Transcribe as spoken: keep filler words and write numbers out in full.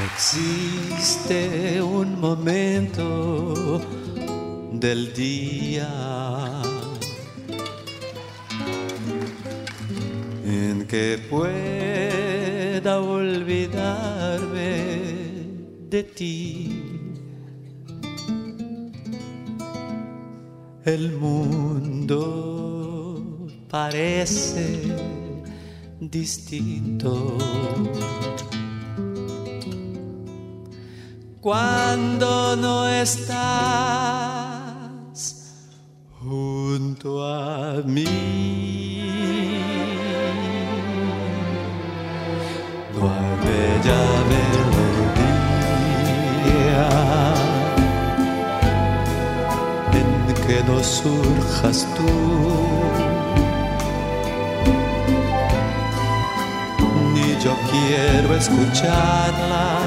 existe un momento del día en que pueda olvidarme de ti. El mundo parece distinto cuando no estás junto a mí. No hay bella melodía en que no surjas tú, ni yo quiero escucharla